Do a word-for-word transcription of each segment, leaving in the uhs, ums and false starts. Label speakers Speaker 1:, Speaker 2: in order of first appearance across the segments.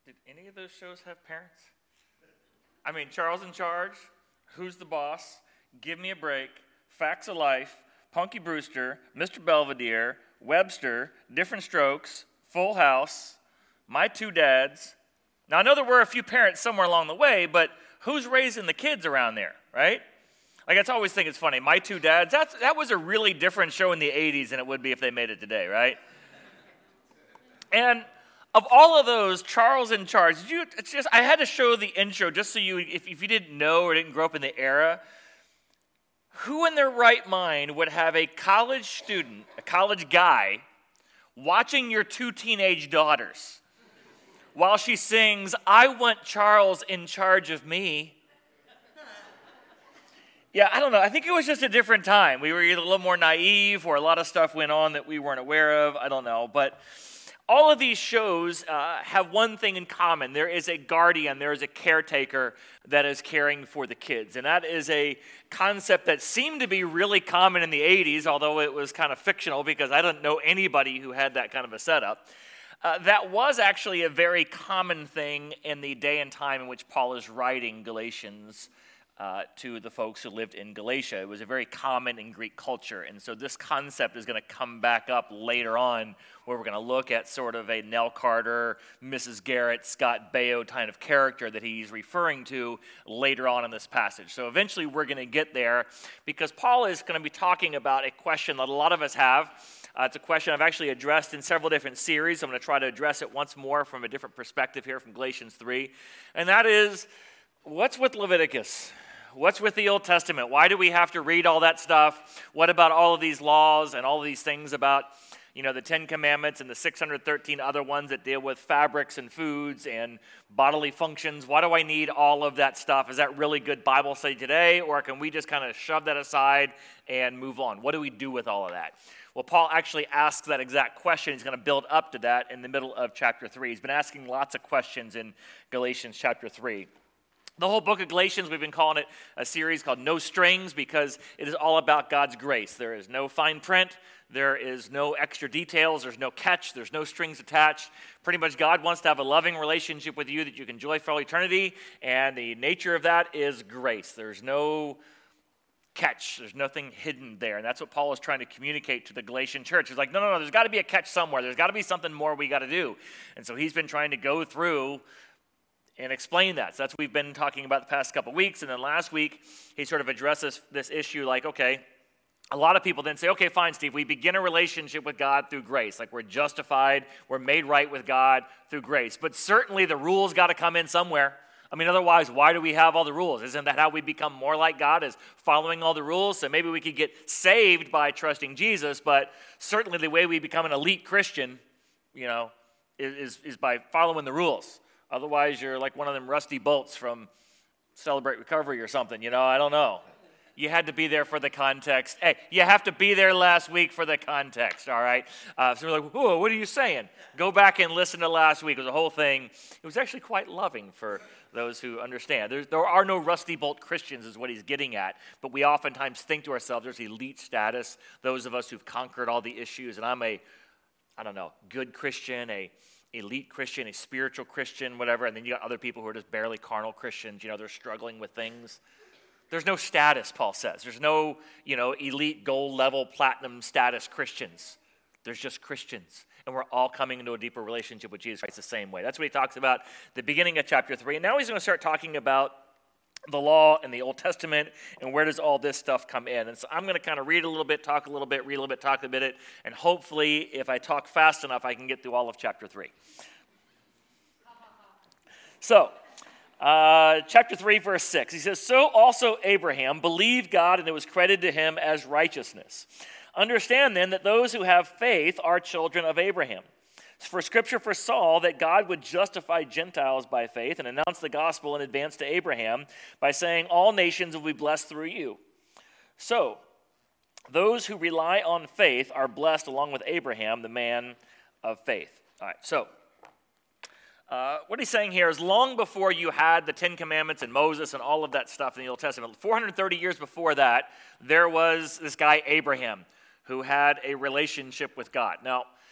Speaker 1: Did any of those shows have parents? I mean, Charles in Charge, Who's the Boss, Give Me a Break, Facts of Life, Punky Brewster, Mister Belvedere, Webster, Different Strokes, Full House, My Two Dads. Now, I know there were a few parents somewhere along the way, but who's raising the kids around there, right? Like, I always think it's funny. My Two Dads, that's, that was a really different show in the eighties than it would be if they made it today, right? And of all of those, Charles in Charge, did you, it's just, I had to show the intro just so you, if, if you didn't know or didn't grow up in the era, who in their right mind would have a college student, a college guy, watching your two teenage daughters while she sings, I want Charles in charge of me? Yeah, I don't know. I think it was just a different time. We were either a little more naive or a lot of stuff went on that we weren't aware of. I don't know. But all of these shows uh, have one thing in common. There is a guardian, there is a caretaker that is caring for the kids. And that is a concept that seemed to be really common in the eighties, although it was kind of fictional because I don't know anybody who had that kind of a setup. Uh, that was actually a very common thing in the day and time in which Paul is writing Galatians Uh, to the folks who lived in Galatia. It was a very common in Greek culture. And so this concept is going to come back up later on where we're going to look at sort of a Nell Carter, Missus Garrett, Scott Baio kind of character that he's referring to later on in this passage. So eventually we're going to get there because Paul is going to be talking about a question that a lot of us have. Uh, it's a question I've actually addressed in several different series. I'm going to try to address it once more from a different perspective here from Galatians three. And that is, what's with Leviticus? What's with the Old Testament? Why do we have to read all that stuff? What about all of these laws and all of these things about, you know, the Ten Commandments and the six hundred thirteen other ones that deal with fabrics and foods and bodily functions? Why do I need all of that stuff? Is that really good Bible study today? Or can we just kind of shove that aside and move on? What do we do with all of that? Well, Paul actually asks that exact question. He's going to build up to that in the middle of chapter three. He's been asking lots of questions in Galatians chapter three. The whole book of Galatians, we've been calling it a series called No Strings because it is all about God's grace. There is no fine print. There is no extra details. There's no catch. There's no strings attached. Pretty much God wants to have a loving relationship with you that you can enjoy for all eternity, and the nature of that is grace. There's no catch. There's nothing hidden there, and that's what Paul is trying to communicate to the Galatian church. He's like, no, no, no, there's got to be a catch somewhere. There's got to be something more we got to do. And so he's been trying to go through and explain that. So that's what we've been talking about the past couple weeks. And then last week, he sort of addresses this issue like, okay, a lot of people then say, okay, fine, Steve, we begin a relationship with God through grace. Like we're justified, we're made right with God through grace. But certainly the rules got to come in somewhere. I mean, otherwise, why do we have all the rules? Isn't that how we become more like God, is following all the rules? So maybe we could get saved by trusting Jesus, but certainly the way we become an elite Christian, you know, is, is by following the rules. Otherwise, you're like one of them rusty bolts from Celebrate Recovery or something, you know, I don't know. You had to be there for the context. Hey, you have to be there last week for the context, all right? Uh, so we're like, whoa, what are you saying? Go back and listen to last week. It was a whole thing. It was actually quite loving for those who understand. There's, there are no rusty bolt Christians is what he's getting at, but we oftentimes think to ourselves there's elite status, those of us who've conquered all the issues, and I'm a, I don't know, good Christian, a elite Christian, a spiritual Christian, whatever, and then you got other people who are just barely carnal Christians, you know, they're struggling with things. There's no status, Paul says. There's no, you know, elite gold level platinum status Christians. There's just Christians, and we're all coming into a deeper relationship with Jesus Christ the same way. That's what he talks about at the beginning of chapter three, and now he's going to start talking about the law and the Old Testament, and where does all this stuff come in? And so I'm going to kind of read a little bit, talk a little bit, read a little bit, talk a bit, and hopefully, if I talk fast enough, I can get through all of chapter three. So, uh, chapter three, verse six, he says, so also Abraham believed God, and it was credited to him as righteousness. Understand then that those who have faith are children of Abraham. For Scripture foresaw that God would justify Gentiles by faith and announce the gospel in advance to Abraham by saying, all nations will be blessed through you. So, those who rely on faith are blessed along with Abraham, the man of faith. All right, so, uh, what he's saying here is long before you had the Ten Commandments and Moses and all of that stuff in the Old Testament, four hundred thirty years before that, there was this guy Abraham who had a relationship with God. Now,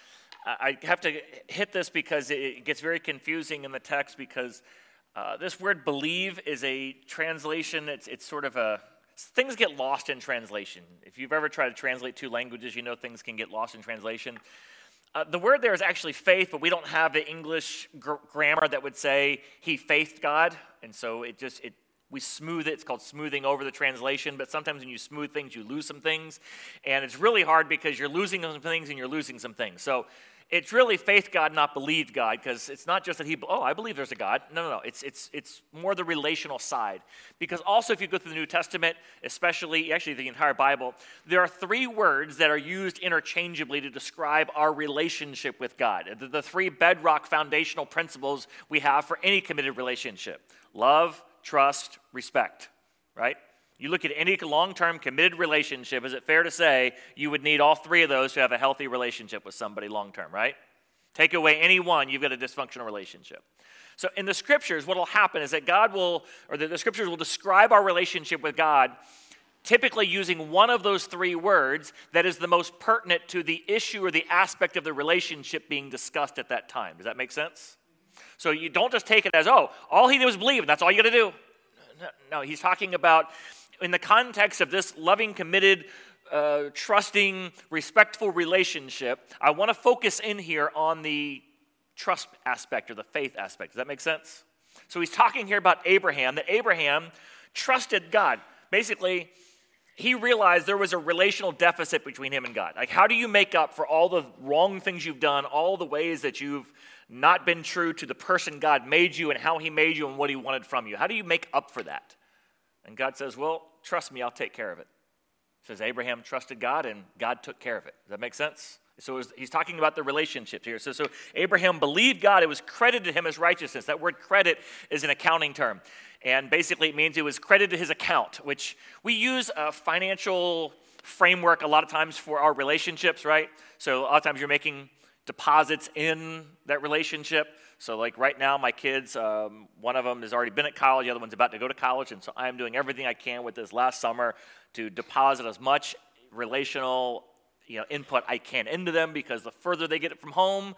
Speaker 1: I have to hit this because it gets very confusing in the text because uh, this word believe is a translation. It's, it's sort of a, things get lost in translation. If you've ever tried to translate two languages, you know things can get lost in translation. Uh, the word there is actually faith, but we don't have the English gr- grammar that would say he faithed God. And so it just, it we smooth it. It's called smoothing over the translation. But sometimes when you smooth things, you lose some things. And it's really hard because you're losing some things and you're losing some things. So it's really faith God, not believed God, because it's not just that he, oh, I believe there's a God. No, no, no. It's it's it's more the relational side. Because also if you go through the New Testament, especially, actually the entire Bible, there are three words that are used interchangeably to describe our relationship with God. The, the three bedrock foundational principles we have for any committed relationship. Love, trust, respect, right? You look at any long-term committed relationship, is it fair to say you would need all three of those to have a healthy relationship with somebody long-term, right? Take away any one, you've got a dysfunctional relationship. So in the scriptures, what will happen is that God will, or the, the scriptures will describe our relationship with God typically using one of those three words that is the most pertinent to the issue or the aspect of the relationship being discussed at that time. Does that make sense? So you don't just take it as, oh, all he did was believe, and that's all you got to do. No, no, he's talking about, in the context of this loving, committed, uh, trusting, respectful relationship, I want to focus in here on the trust aspect or the faith aspect. Does that make sense? So he's talking here about Abraham, that Abraham trusted God. Basically, he realized there was a relational deficit between him and God. Like, how do you make up for all the wrong things you've done, all the ways that you've not been true to the person God made you and how he made you and what he wanted from you? How do you make up for that? And God says, well, trust me, I'll take care of it. It says Abraham trusted God and God took care of it. Does that make sense? So he's talking about the relationships here. So, so Abraham believed God. It was credited to him as righteousness. That word credit is an accounting term. And basically it means it was credited to his account, which we use a financial framework a lot of times for our relationships, right? So a lot of times you're making deposits in that relationship. So like right now, my kids, um, one of them has already been at college, the other one's about to go to college, and so I'm doing everything I can with this last summer to deposit as much relational, you know, input I can into them, because the further they get it from home,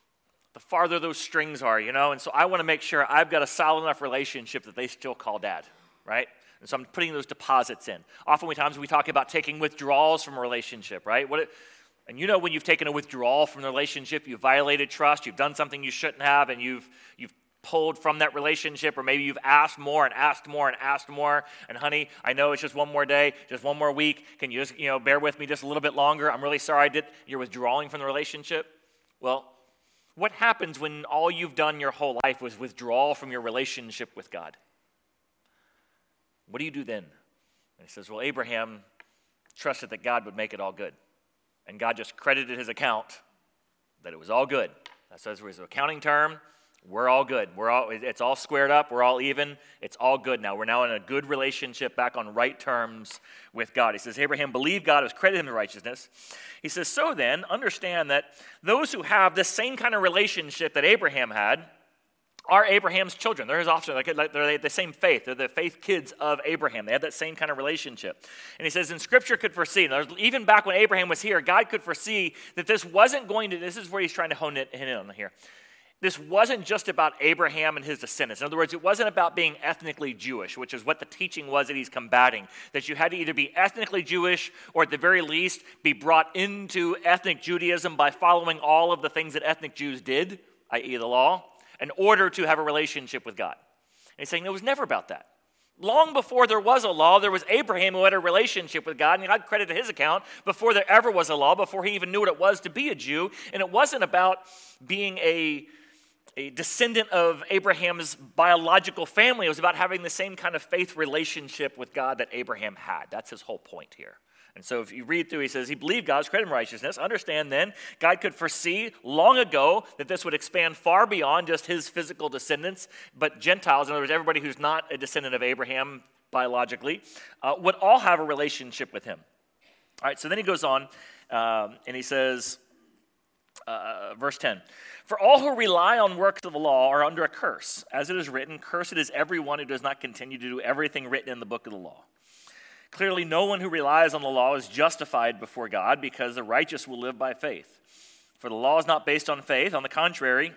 Speaker 1: the farther those strings are, you know, and so I want to make sure I've got a solid enough relationship that they still call dad, right? And so I'm putting those deposits in. Oftentimes we talk about taking withdrawals from a relationship, right? What it, And you know when you've taken a withdrawal from the relationship, you've violated trust, you've done something you shouldn't have, and you've you've pulled from that relationship, or maybe you've asked more and asked more and asked more, and honey, I know it's just one more day, just one more week, can you just, you know, bear with me just a little bit longer? I'm really sorry I did. You're withdrawing from the relationship. Well, what happens when all you've done your whole life was withdraw from your relationship with God? What do you do then? And he says, well, Abraham trusted that God would make it all good. And God just credited his account that it was all good. That says it was an accounting term. We're all good. We're all. It's all squared up. We're all even. It's all good now. We're now in a good relationship, back on right terms with God. He says, Abraham believed God, was credited him to righteousness. He says, so then, understand that those who have this same kind of relationship that Abraham had are Abraham's children. They're his offspring. Like, they're the same faith. They're the faith kids of Abraham. They had that same kind of relationship. And he says, and Scripture could foresee, even back when Abraham was here, God could foresee that this wasn't going to, this is where he's trying to hone it in on here. This wasn't just about Abraham and his descendants. In other words, it wasn't about being ethnically Jewish, which is what the teaching was that he's combating, that you had to either be ethnically Jewish or at the very least be brought into ethnic Judaism by following all of the things that ethnic Jews did, that is the law, in order to have a relationship with God. And he's saying it was never about that. Long before there was a law, there was Abraham who had a relationship with God, and God credited his account before there ever was a law, before he even knew what it was to be a Jew. And it wasn't about being a a descendant of Abraham's biological family. It was about having the same kind of faith relationship with God that Abraham had. That's his whole point here. And so if you read through, he says, he believed God's credit him righteousness. Understand then, God could foresee long ago that this would expand far beyond just his physical descendants, but Gentiles, in other words, everybody who's not a descendant of Abraham biologically, uh, would all have a relationship with him. All right, so then he goes on, um, and he says, uh, verse ten, for all who rely on works of the law are under a curse. As it is written, cursed is everyone who does not continue to do everything written in the book of the law. Clearly, no one who relies on the law is justified before God, because the righteous will live by faith. For the law is not based on faith. On the contrary,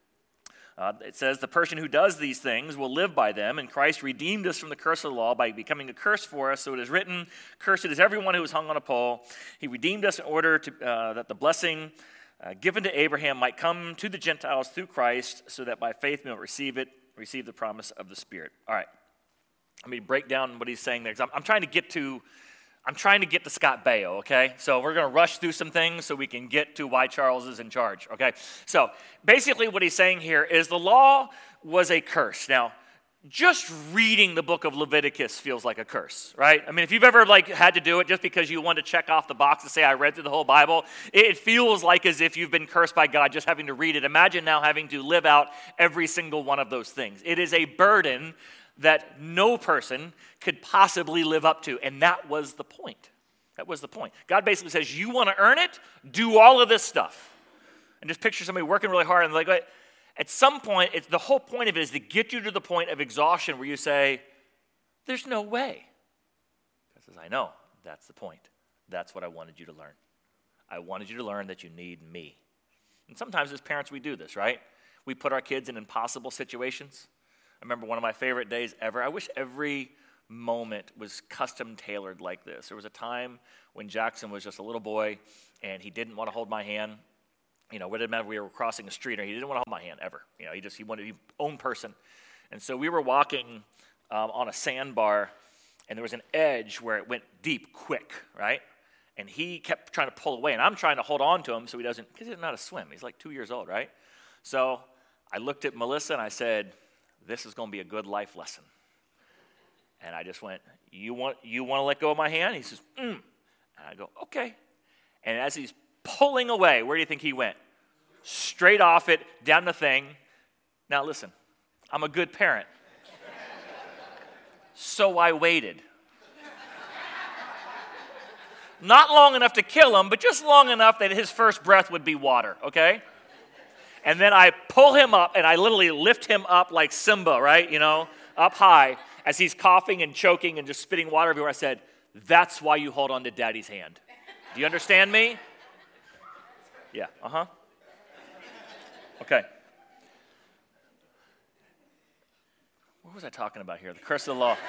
Speaker 1: uh, it says the person who does these things will live by them, and Christ redeemed us from the curse of the law by becoming a curse for us. So it is written, cursed is everyone who is hung on a pole. He redeemed us in order to, uh, that the blessing uh, given to Abraham might come to the Gentiles through Christ, so that by faith we will receive it, receive the promise of the Spirit. All right. Let me break down what he's saying there, because I'm, I'm trying to get to I'm trying to get to Scott Baio, okay? So we're going to rush through some things so we can get to why Charles is in charge, okay? So basically what he's saying here is the law was a curse. Now, just reading the book of Leviticus feels like a curse, right? I mean, if you've ever like had to do it just because you want to check off the box and say, I read through the whole Bible, it feels like as if you've been cursed by God just having to read it. Imagine now having to live out every single one of those things. It is a burden that no person could possibly live up to. And that was the point. That was the point. God basically says, you want to earn it? Do all of this stuff. And just picture somebody working really hard and like, at some point, it's, the whole point of it is to get you to the point of exhaustion where you say, there's no way. God says, I know. That's the point. That's what I wanted you to learn. I wanted you to learn that you need me. And sometimes as parents, we do this, right? We put our kids in impossible situations. I remember one of my favorite days ever. I wish every moment was custom tailored like this. There was a time when Jackson was just a little boy and he didn't want to hold my hand. You know, it didn't matter if we were crossing a street or he didn't want to hold my hand ever. You know, he just, he wanted to be his own person. And so we were walking um, on a sandbar and there was an edge where it went deep quick, right? And he kept trying to pull away and I'm trying to hold on to him so he doesn't, because he doesn't know how to swim. He's like two years old, right? So I looked at Melissa and I said, this is going to be a good life lesson. And I just went, you want you want to let go of my hand? He says, mm. And I go, okay. And as he's pulling away, where do you think he went? Straight off it, down the thing. Now listen, I'm a good parent. So I waited. Not long enough to kill him, but just long enough that his first breath would be water, okay? And then I pull him up, and I literally lift him up like Simba, right? You know, up high, as he's coughing and choking and just spitting water everywhere. I said, that's why you hold on to Daddy's hand. Do you understand me? Yeah, uh-huh. Okay. What was I talking about here? The curse of the law.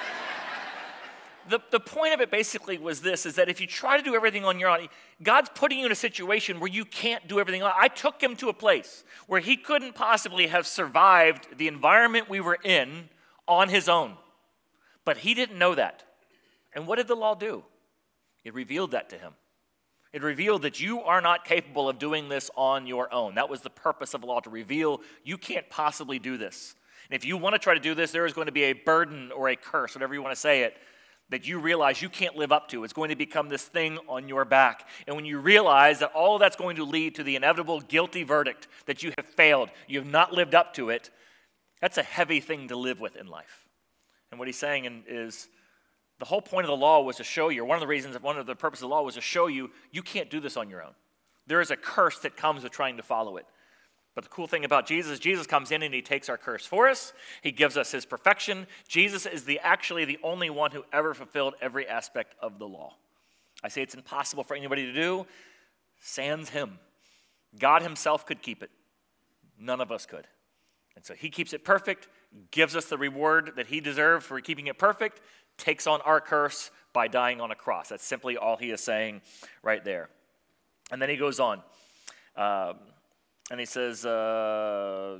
Speaker 1: The, the point of it basically was this, is that if you try to do everything on your own, God's putting you in a situation where you can't do everything on. I took him to a place where he couldn't possibly have survived the environment we were in on his own. But he didn't know that. And what did the law do? It revealed that to him. It revealed that you are not capable of doing this on your own. That was the purpose of the law, to reveal you can't possibly do this. And if you want to try to do this, there is going to be a burden or a curse, whatever you want to say it, that you realize you can't live up to. It's going to become this thing on your back. And when you realize that all of that's going to lead to the inevitable guilty verdict that you have failed, you have not lived up to it, that's a heavy thing to live with in life. And what he's saying is the whole point of the law was to show you, or one of the reasons, one of the purposes of the law was to show you, you can't do this on your own. There is a curse that comes with trying to follow it. But the cool thing about Jesus, Jesus comes in and he takes our curse for us. He gives us his perfection. Jesus is the actually the only one who ever fulfilled every aspect of the law. I say it's impossible for anybody to do, sans him. God himself could keep it. None of us could. And so he keeps it perfect, gives us the reward that he deserved for keeping it perfect, takes on our curse by dying on a cross. That's simply all he is saying right there. And then he goes on. Um, And he says, uh,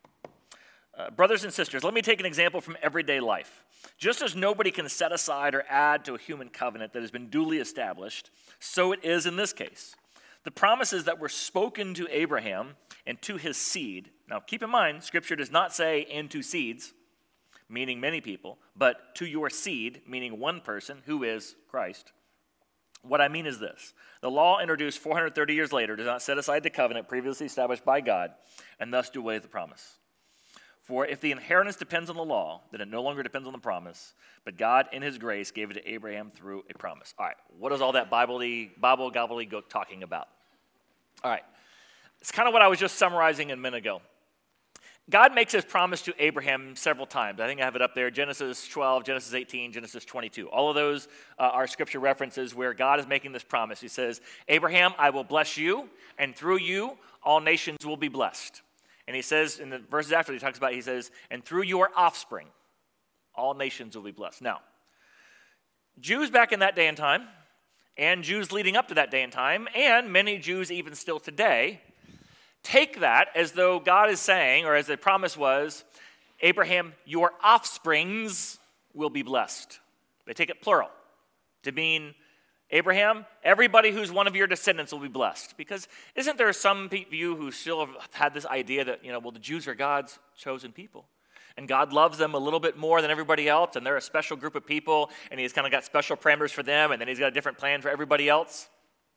Speaker 1: uh, brothers and sisters, let me take an example from everyday life. Just as nobody can set aside or add to a human covenant that has been duly established, so it is in this case. The promises that were spoken to Abraham and to his seed. Now, keep in mind, Scripture does not say and to seeds, meaning many people, but to your seed, meaning one person, who is Christ. What I mean is this. The law introduced four hundred thirty years later does not set aside the covenant previously established by God and thus do away with the promise. For if the inheritance depends on the law, then it no longer depends on the promise, but God in his grace gave it to Abraham through a promise. All right, what is all that Bible-y, Bible gobbledygook talking about? All right, it's kind of what I was just summarizing a minute ago. God makes his promise to Abraham several times. I think I have it up there. Genesis twelve, Genesis eighteen, Genesis twenty-two. All of those uh, are scripture references where God is making this promise. He says, Abraham, I will bless you, and through you, all nations will be blessed. And he says, in the verses after, he talks about, he says, and through your offspring, all nations will be blessed. Now, Jews back in that day and time, and Jews leading up to that day and time, and many Jews even still today, take that as though God is saying, or as the promise was, Abraham, your offsprings will be blessed. They take it plural to mean, Abraham, everybody who's one of your descendants will be blessed. Because isn't there some of you who still have had this idea that, you know, well, the Jews are God's chosen people, and God loves them a little bit more than everybody else, and they're a special group of people, and he's kind of got special parameters for them, and then he's got a different plan for everybody else?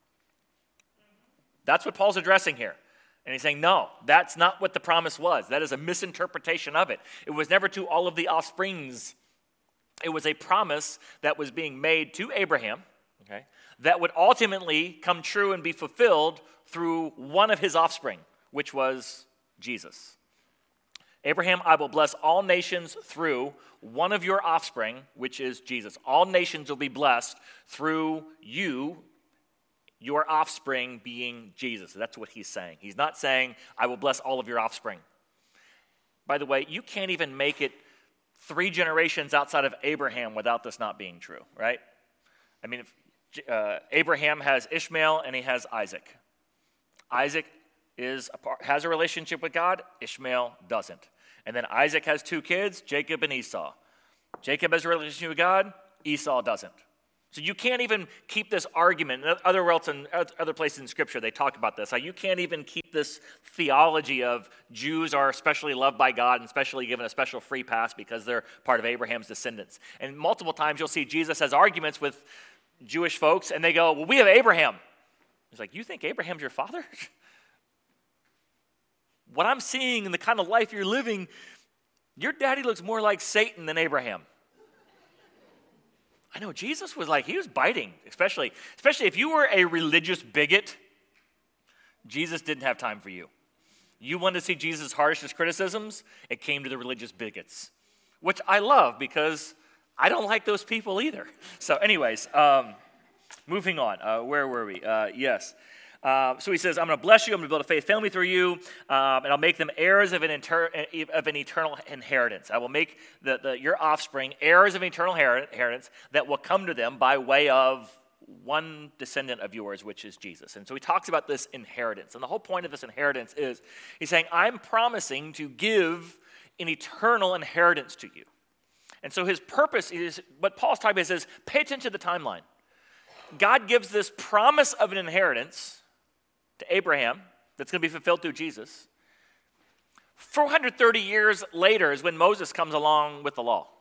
Speaker 1: That's what Paul's addressing here. And he's saying, no, that's not what the promise was. That is a misinterpretation of it. It was never to all of the offsprings. It was a promise that was being made to Abraham, okay, that would ultimately come true and be fulfilled through one of his offspring, which was Jesus. Abraham, I will bless all nations through one of your offspring, which is Jesus. All nations will be blessed through you, your offspring being Jesus. That's what he's saying. He's not saying, I will bless all of your offspring. By the way, you can't even make it three generations outside of Abraham without this not being true, right? I mean, if, uh, Abraham has Ishmael and he has Isaac. Isaac is a part, has a relationship with God. Ishmael doesn't. And then Isaac has two kids, Jacob and Esau. Jacob has a relationship with God. Esau doesn't. So you can't even keep this argument. Other else in other places in Scripture, they talk about this. How you can't even keep this theology of Jews are especially loved by God and especially given a special free pass because they're part of Abraham's descendants. And multiple times you'll see Jesus has arguments with Jewish folks, and they go, well, we have Abraham. He's like, you think Abraham's your father? What I'm seeing in the kind of life you're living, your daddy looks more like Satan than Abraham. I know Jesus was like, he was biting, especially, especially if you were a religious bigot, Jesus didn't have time for you. You wanted to see Jesus' harshest criticisms, it came to the religious bigots, which I love because I don't like those people either. So anyways, um, moving on. Uh, where were we? Uh, yes. Uh, so he says, I'm going to bless you, I'm going to build a faith family through you, um, and I'll make them heirs of an, inter- of an eternal inheritance. I will make the, the, your offspring heirs of an eternal inheritance that will come to them by way of one descendant of yours, which is Jesus. And so he talks about this inheritance. And the whole point of this inheritance is, he's saying, I'm promising to give an eternal inheritance to you. And so his purpose is, what Paul's talking about is, pay attention to the timeline. God gives this promise of an inheritance to Abraham that's going to be fulfilled through Jesus. four hundred thirty years later is when Moses comes along with the law.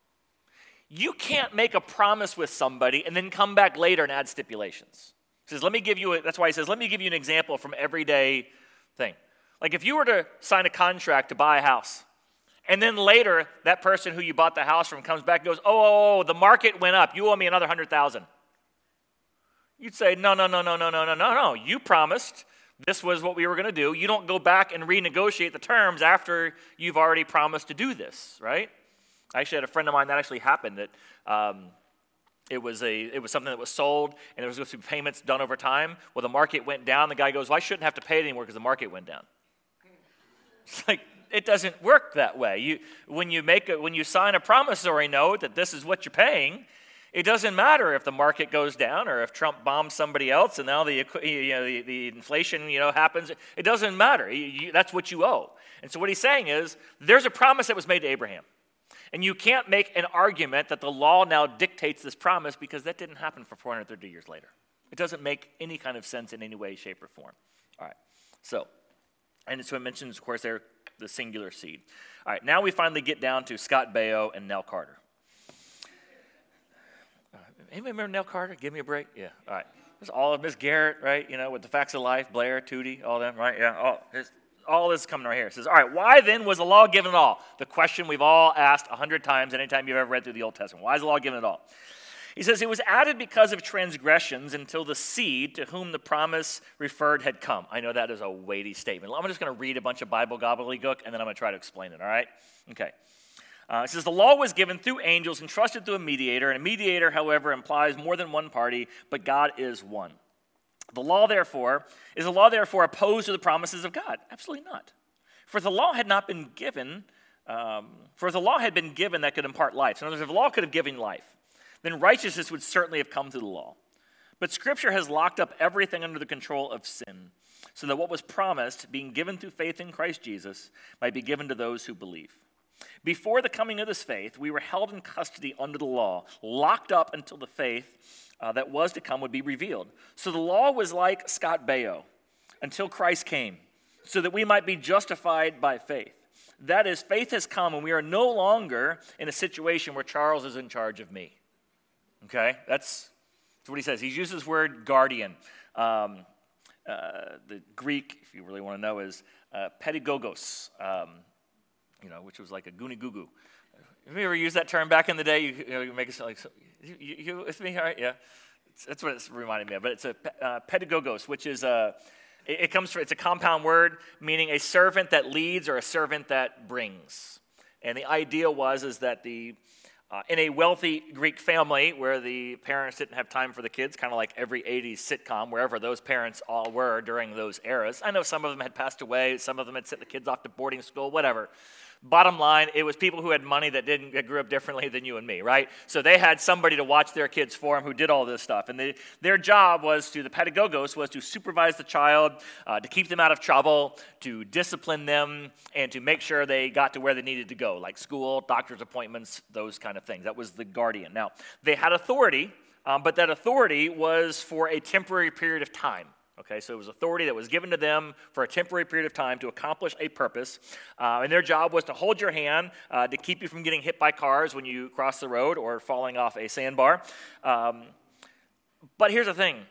Speaker 1: You can't make a promise with somebody and then come back later and add stipulations. He says, let me give you, a, that's why he says, let me give you an example from everyday thing. Like if you were to sign a contract to buy a house, and then later that person who you bought the house from comes back and goes, oh, oh, oh the market went up, you owe me another one hundred thousand dollars. You'd say, no, no, no, no, no, no, no, no, no. You promised this was what we were going to do. You don't go back and renegotiate the terms after you've already promised to do this, right? I actually had a friend of mine that actually happened. That um, it was a it was something that was sold, and there was going to be payments done over time. Well, the market went down. The guy goes, well, I shouldn't have to pay it anymore because the market went down. It's like, it doesn't work that way. You when you make a, when you sign a promissory note that this is what you're paying, it doesn't matter if the market goes down or if Trump bombs somebody else and now the you know the, the inflation you know happens. It doesn't matter. You, you, that's what you owe. And so what he's saying is there's a promise that was made to Abraham. And you can't make an argument that the law now dictates this promise because that didn't happen for four hundred thirty years later. It doesn't make any kind of sense in any way, shape, or form. All right. So, and so it mentions, of course, there the singular seed. All right. Now we finally get down to Scott Baio and Nell Carter. Anybody remember Nell Carter? Give me a break. Yeah, all right. There's all of Miss Garrett, right? You know, with the Facts of Life, Blair, Tootie, all them, right? Yeah, all, all this is coming right here. It says, all right, why then was the law given at all? The question we've all asked a hundred times anytime you've ever read through the Old Testament. Why is the law given at all? He says, it was added because of transgressions until the seed to whom the promise referred had come. I know that is a weighty statement. I'm just going to read a bunch of Bible gobbledygook, and then I'm going to try to explain it, all right? Okay. Uh, it says, the law was given through angels entrusted to a mediator, and a mediator, however, implies more than one party, but God is one. The law, therefore, is the law, therefore, opposed to the promises of God? Absolutely not. For the law had not been given, um, for the law had been given that could impart life. So in other words, if the law could have given life, then righteousness would certainly have come through the law. But Scripture has locked up everything under the control of sin, so that what was promised, being given through faith in Christ Jesus, might be given to those who believe. Before the coming of this faith, we were held in custody under the law, locked up until the faith uh, that was to come would be revealed. So the law was like Scott Baio until Christ came, so that we might be justified by faith. That is, faith has come, and we are no longer in a situation where Charles is in charge of me. Okay, that's, that's what he says. He uses this word guardian. Um, uh, the Greek, if you really want to know, is uh, pedagogos, um, you know, which was like a goony goo goo. Have you ever used that term back in the day? You, you know, you make it sound like, so, you, you, you with me, all right? Yeah, it's, that's what it's reminding me of. But it's a uh, pedagogos, which is a, it, it comes from, it's a compound word meaning a servant that leads or a servant that brings. And the idea was is that the Uh, in a wealthy Greek family where the parents didn't have time for the kids, kind of like every eighties sitcom, wherever those parents all were during those eras. I know some of them had passed away, some of them had sent the kids off to boarding school, whatever. Bottom line, it was people who had money that didn't that grew up differently than you and me, right? So they had somebody to watch their kids for them who did all this stuff. And they, their job was to, the pedagogos, was to supervise the child, uh, to keep them out of trouble, to discipline them, and to make sure they got to where they needed to go, like school, doctor's appointments, those kind of things. That was the guardian. Now, they had authority, um, but that authority was for a temporary period of time. Okay, so it was authority that was given to them for a temporary period of time to accomplish a purpose. Uh, and their job was to hold your hand, uh, to keep you from getting hit by cars when you cross the road or falling off a sandbar. Um, but here's the thing.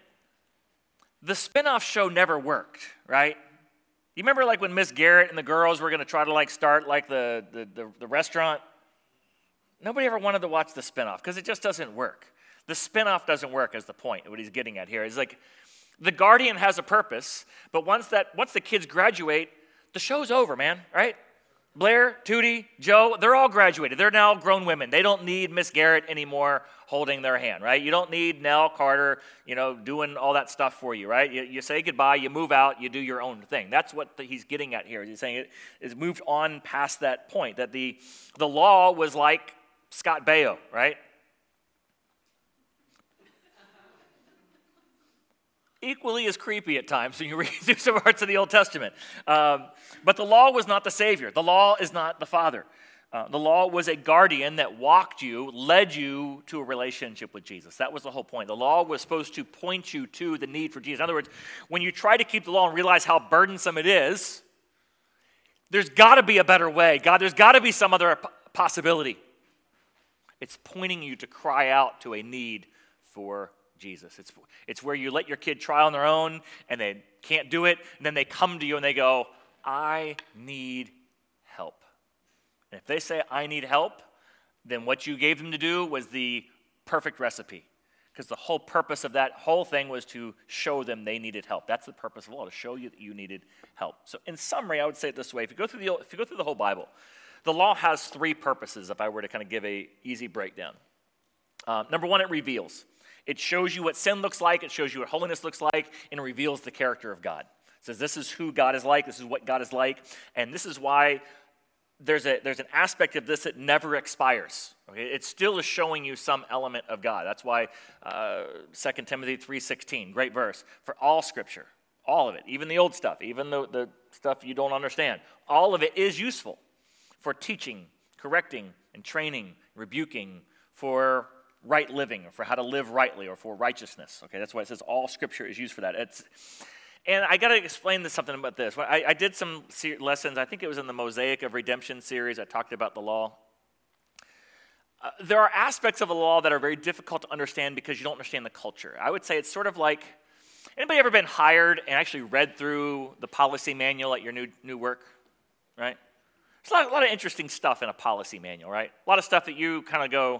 Speaker 1: The spinoff show never worked, right? You remember like when Miss Garrett and the girls were going to try to like start like the, the, the, the restaurant? Nobody ever wanted to watch the spinoff because it just doesn't work. The spinoff doesn't work is the point, what he's getting at here. It's like, the guardian has a purpose, but once that once the kids graduate, the show's over, man, right? Blair, Tootie, Joe, they're all graduated. They're now grown women. They don't need Miss Garrett anymore holding their hand, right? You don't need Nell Carter, you know, doing all that stuff for you, right? You, you say goodbye, you move out, you do your own thing. That's what the, he's getting at here. He's saying it is moved on past that point, that the, the law was like Scott Baio, right? Equally as creepy at times when you read through some parts of the Old Testament. Um, but the law was not the Savior. The law is not the Father. Uh, the law was a guardian that walked you, led you to a relationship with Jesus. That was the whole point. The law was supposed to point you to the need for Jesus. In other words, when you try to keep the law and realize how burdensome it is, there's got to be a better way. God, there's got to be some other possibility. It's pointing you to cry out to a need for Jesus. It's, it's where you let your kid try on their own and they can't do it, and then they come to you and they go, I need help. And if they say, I need help, then what you gave them to do was the perfect recipe. Because the whole purpose of that whole thing was to show them they needed help. That's the purpose of the law, to show you that you needed help. So in summary, I would say it this way. If you go through the, if you go through the whole Bible, the law has three purposes, if I were to kind of give a easy breakdown. Uh, number one, it reveals. It shows you what sin looks like, it shows you what holiness looks like, and it reveals the character of God. It says this is who God is like, this is what God is like, and this is why there's a there's an aspect of this that never expires. Okay? It still is showing you some element of God. That's why uh, Second Timothy three sixteen, great verse, for all Scripture, all of it, even the old stuff, even the, the stuff you don't understand, all of it is useful for teaching, correcting, and training, rebuking, for right living, or for how to live rightly, or for righteousness. Okay, that's why it says all Scripture is used for that. It's, and I got to explain this, something about this. I, I did some lessons. I think it was in the Mosaic of Redemption series. I talked about the law. Uh, there are aspects of the law that are very difficult to understand because you don't understand the culture. I would say it's sort of like, anybody ever been hired and actually read through the policy manual at your new new work, right? There's a lot, a lot of interesting stuff in a policy manual, right? A lot of stuff that you kind of go,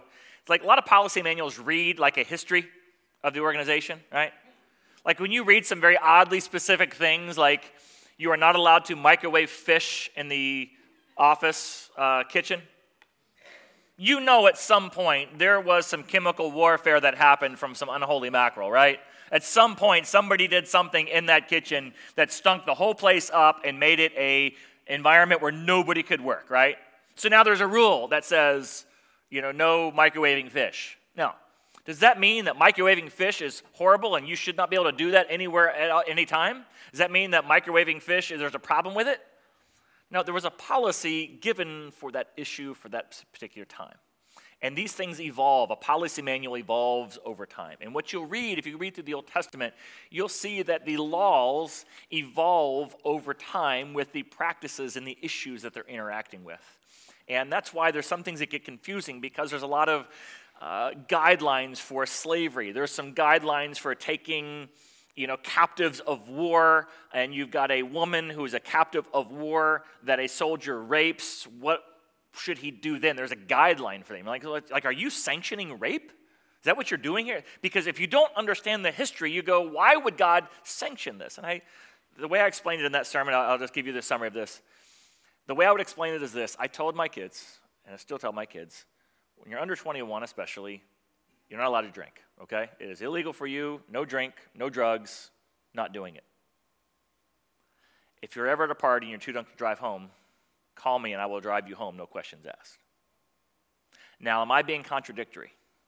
Speaker 1: It's like a lot of policy manuals read like a history of the organization, right? Like when you read some very oddly specific things, like you are not allowed to microwave fish in the office uh, kitchen, you know at some point there was some chemical warfare that happened from some unholy mackerel, right? At some point, somebody did something in that kitchen that stunk the whole place up and made it a environment where nobody could work, right? So now there's a rule that says, you know, no microwaving fish. Now, does that mean that microwaving fish is horrible and you should not be able to do that anywhere at any time? Does that mean that microwaving fish, there's a problem with it? No, there was a policy given for that issue for that particular time. And these things evolve. A policy manual evolves over time. And what you'll read, if you read through the Old Testament, you'll see that the laws evolve over time with the practices and the issues that they're interacting with. And that's why there's some things that get confusing, because there's a lot of uh, guidelines for slavery. There's some guidelines for taking, you know, captives of war, and you've got a woman who is a captive of war that a soldier rapes. What should he do then? There's a guideline for them. Like, like, are you sanctioning rape? Is that what you're doing here? Because if you don't understand the history, you go, why would God sanction this? And I, the way I explained it in that sermon, I'll, I'll just give you the summary of this. The way I would explain it is this. I told my kids, and I still tell my kids, when you're under twenty-one especially, you're not allowed to drink, okay? It is illegal for you, no drink, no drugs, not doing it. If you're ever at a party and you're too drunk to drive home, call me and I will drive you home, no questions asked. Now, am I being contradictory?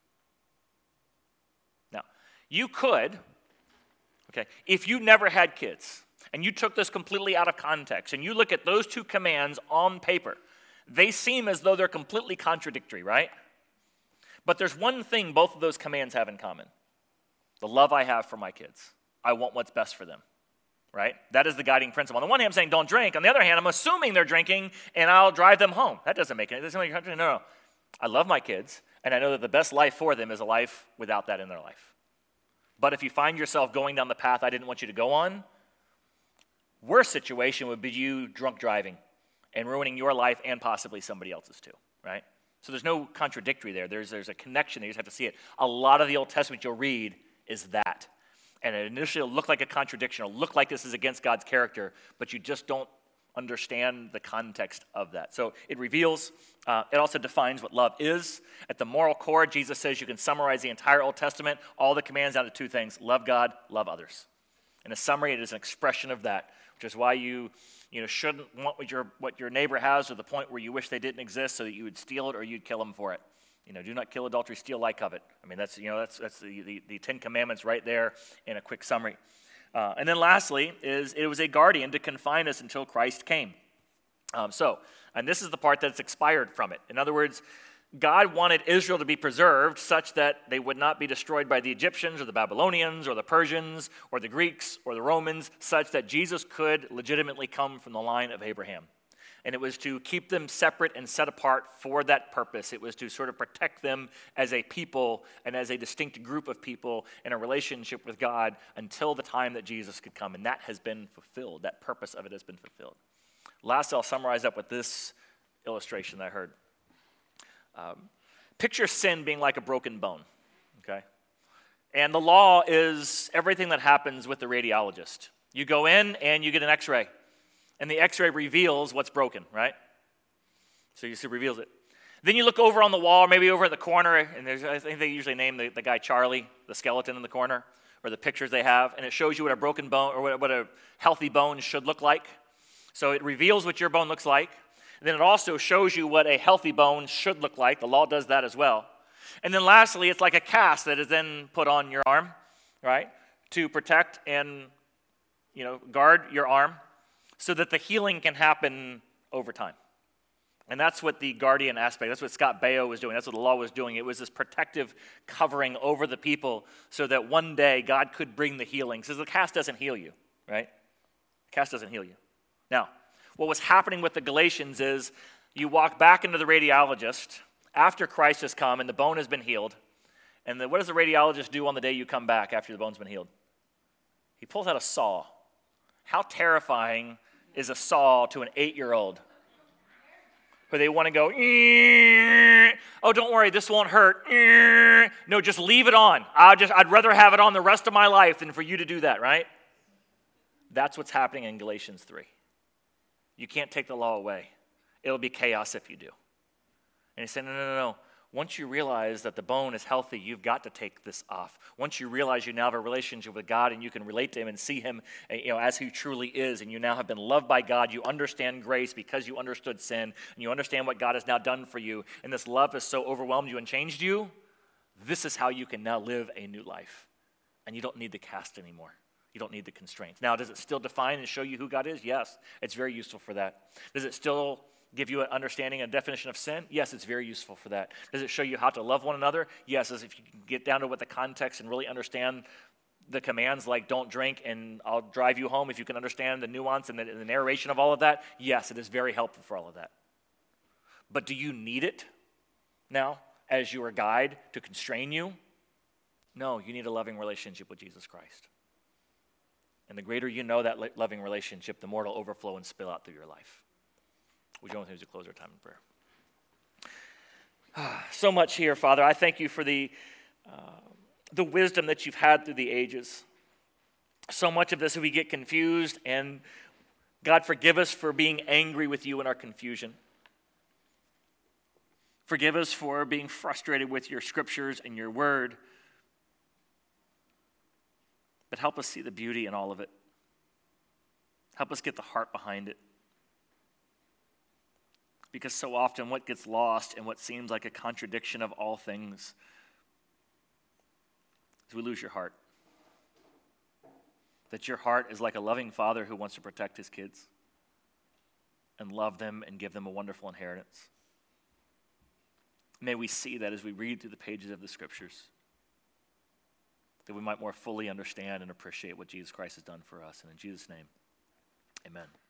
Speaker 1: Now, you could, okay, if you never had kids and you took this completely out of context and you look at those two commands on paper, they seem as though they're completely contradictory, right? But there's one thing both of those commands have in common. The love I have for my kids. I want what's best for them. Right? That is the guiding principle. On the one hand, I'm saying don't drink. On the other hand, I'm assuming they're drinking and I'll drive them home. That doesn't make any sense. No, no. I love my kids, and I know that the best life for them is a life without that in their life. But if you find yourself going down the path I didn't want you to go on, worst situation would be you drunk driving and ruining your life and possibly somebody else's too, right? So there's no contradictory there. There's, there's a connection. You just have to see it. A lot of the Old Testament you'll read is that. And it initially will look like a contradiction. It'll look like this is against God's character, but you just don't understand the context of that. So it reveals, uh, it also defines what love is. At the moral core, Jesus says you can summarize the entire Old Testament, all the commands down to two things: love God, love others. In a summary, it is an expression of that, which is why you, you know, shouldn't want what your, what your neighbor has to the point where you wish they didn't exist so that you would steal it or you'd kill them for it. You know, do not kill, adultery, steal, lie, covet. I mean, that's, you know, that's that's the, the, the Ten Commandments right there in a quick summary. Uh, and then lastly is it was a guardian to confine us until Christ came. Um, so, and this is the part that's expired from it. In other words, God wanted Israel to be preserved such that they would not be destroyed by the Egyptians or the Babylonians or the Persians or the Greeks or the Romans, such that Jesus could legitimately come from the line of Abraham. And it was to keep them separate and set apart for that purpose. It was to sort of protect them as a people and as a distinct group of people in a relationship with God until the time that Jesus could come. And that has been fulfilled. That purpose of it has been fulfilled. Last, I'll summarize up with this illustration that I heard. Um, picture sin being like a broken bone, okay? And the law is everything that happens with the radiologist. You go in and you get an x-ray. And the x-ray reveals what's broken, right? So you see, it reveals it. Then you look over on the wall, maybe over at the corner, and there's, I think they usually name the, the guy Charlie, the skeleton in the corner, or the pictures they have, and it shows you what a broken bone, or what, what a healthy bone should look like. So it reveals what your bone looks like. And then it also shows you what a healthy bone should look like. The law does that as well. And then lastly, it's like a cast that is then put on your arm, right, to protect and, you know, guard your arm, so that the healing can happen over time. And that's what the guardian aspect, that's what Scott Baio was doing, that's what the law was doing. It was this protective covering over the people so that one day God could bring the healing. Because the cast doesn't heal you, right? The cast doesn't heal you. Now, what was happening with the Galatians is you walk back into the radiologist after Christ has come and the bone has been healed. And then what does the radiologist do on the day you come back after the bone's been healed? He pulls out a saw. How terrifying is a saw to an eight-year-old? Where they want to go, oh, don't worry, this won't hurt. No, just leave it on. I'll just, I'd rather have it on the rest of my life than for you to do that, right? That's what's happening in Galatians three. You can't take the law away. It'll be chaos if you do. And he said, no, no, no, no. Once you realize that the bone is healthy, you've got to take this off. Once you realize you now have a relationship with God and you can relate to him and see him, you know, as he truly is, and you now have been loved by God, you understand grace because you understood sin, and you understand what God has now done for you, and this love has so overwhelmed you and changed you, this is how you can now live a new life. And you don't need the cast anymore. You don't need the constraints. Now, does it still define and show you who God is? Yes, it's very useful for that. Does it still give you an understanding and definition of sin? Yes, it's very useful for that. Does it show you how to love one another? Yes, as if you can get down to what the context and really understand the commands like don't drink and I'll drive you home, if you can understand the nuance and the, and the narration of all of that, yes, it is very helpful for all of that. But do you need it now as your guide to constrain you? No, you need a loving relationship with Jesus Christ. And the greater you know that loving relationship, the more it'll overflow and spill out through your life. Would you want to close our time in prayer? So much here, Father. I thank you for the uh, the wisdom that you've had through the ages. So much of this we get confused, and God, forgive us for being angry with you in our confusion. Forgive us for being frustrated with your scriptures and your word. But help us see the beauty in all of it. Help us get the heart behind it. Because so often what gets lost and what seems like a contradiction of all things is we lose your heart. That your heart is like a loving father who wants to protect his kids and love them and give them a wonderful inheritance. May we see that as we read through the pages of the scriptures, that we might more fully understand and appreciate what Jesus Christ has done for us. And in Jesus' name, amen.